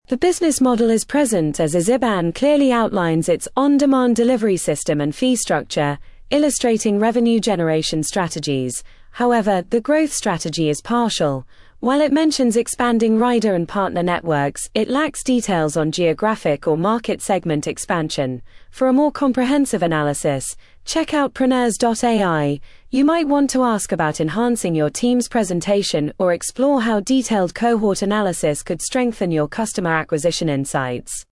The business model is present as Iziban clearly outlines its on-demand delivery system and fee structure, illustrating revenue generation strategies. However, the growth strategy is partial. While it mentions expanding rider and partner networks, it lacks details on geographic or market segment expansion. For a more comprehensive analysis, check out Preneurs.ai. You might want to ask about enhancing your team's presentation or explore how detailed cohort analysis could strengthen your customer acquisition insights.